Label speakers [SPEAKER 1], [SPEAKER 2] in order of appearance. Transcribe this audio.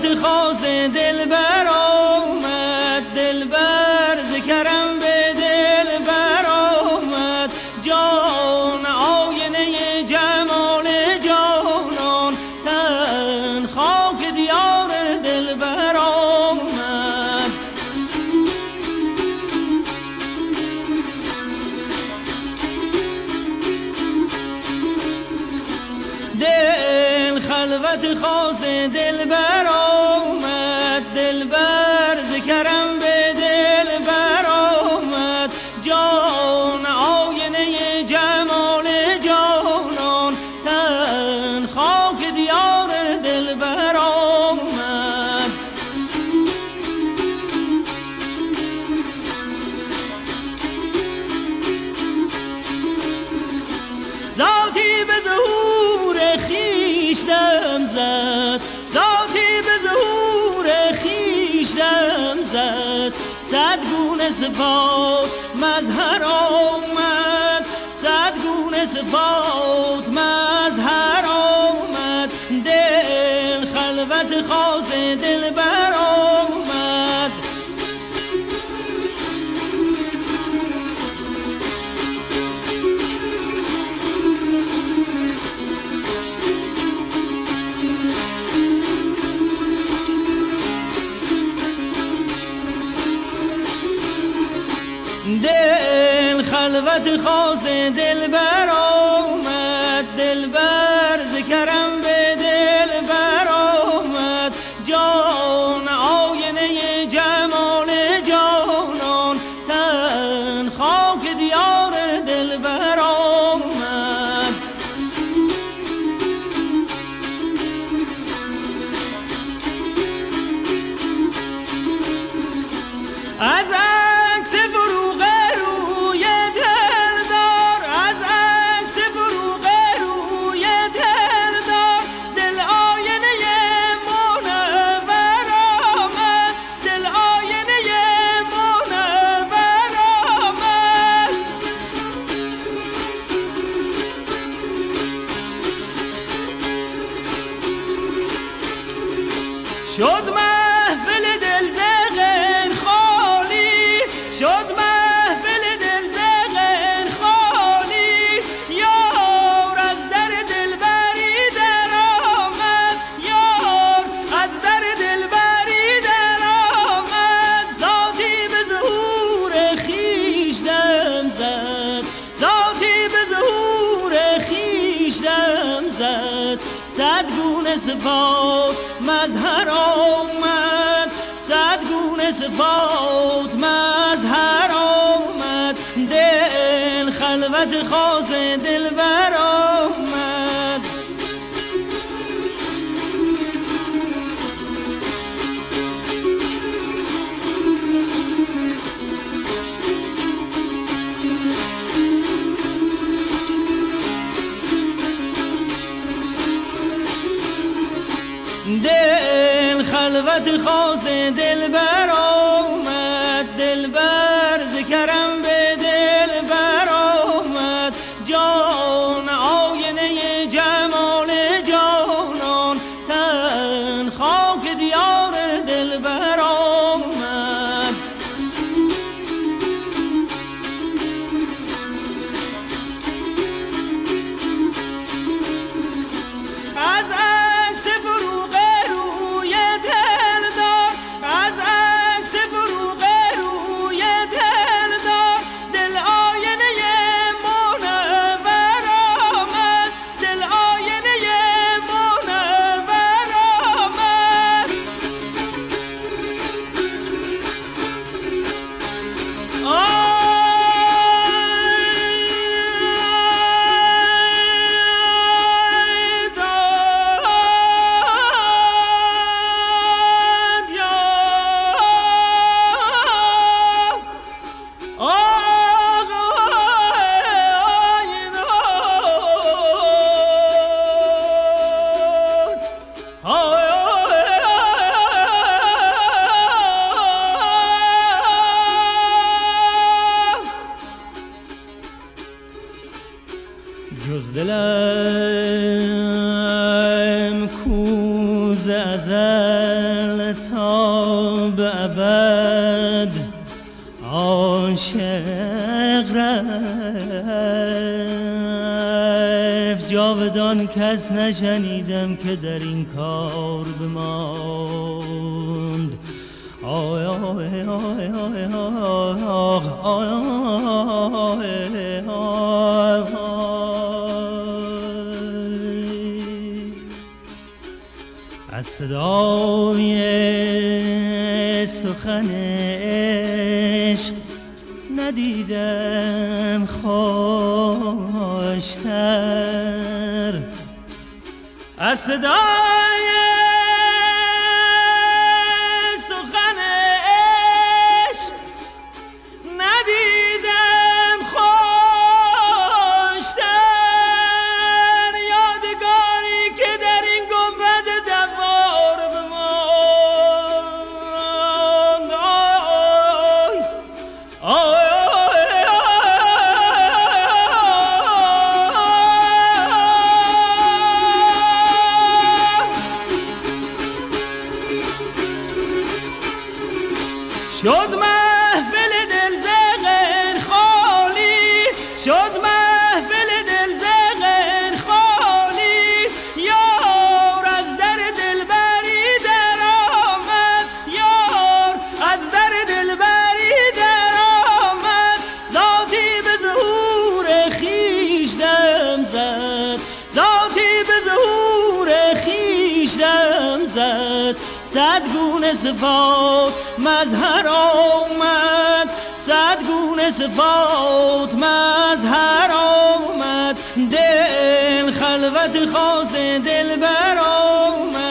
[SPEAKER 1] خلوت خاص دلبر آمد، دلبر ذکرم به دلبر آمد، جان آینه جمال جانان، تن خاک دیار دلبر آمد. دل خلوت خاص دلبر آمد، دلبر ذکرم به دلبر آمد، جان آینه جمال جانان، تن خاک دیار دلبر آمد. ذاتی به ظهور خویش دم زد، ذاتی به ظهور خویش دم زد، صد گونه صفات مظهر آمد، صد گونه صفات مظهر آمد، دل خلوت خاص دلبر آمد. دل خلوت خاص دلبر آمد، دلبر ذکرم به دلبر آمد، جان آینه جمال جانان، تن خاک دیار دلبر آمد. از شد محفل دل زغن خالی، شد محفل دل زغن خالی، یار از در دلبری در آمد، یار از در دلبری در آمد، ذاتی به ظهور خویش دم زد، ذاتی به ظهور خویش دم زد، صد گونه صفات مظهر آمد، صد گونه صفات مظهر آمد، دل خلوت خاص دلبر آمد. دل خلوت خاص دلبر آمد، دلبر ذکرم به دلبر آمد، جان آینه جمال جانان، تن خاک دیار دلبر آمد. از جز دلم کوز ازل ازل تا به ابد عاشق رفت، جاودان کس نشنیدم که در این کار بماند. آی آی آی آی آی از صدای سخن عشق ندیدم خوشتر، از صدای سخن عشق ندیدم خوشتر، یادگاری که در این گنبد دوار بماند. آی شد محفل دل ز غیر خالی، شد محفل دل ز غیر خالی، یار از در دلبری در آمد، یار از در دلبری در آمد، ذاتی به ظهور خویش دم زد، ذاتی به ظهور خویش دم زد، صد گونه صفات مظهر آمد، صد گونه صفات مظهر آمد، دل خلوت خاص دل بر آمد.